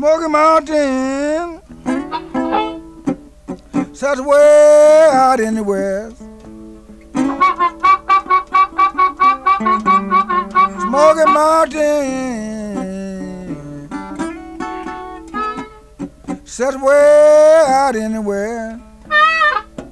Smoky Mountain, such way out in the west. Smoky Mountain, such way out in the west.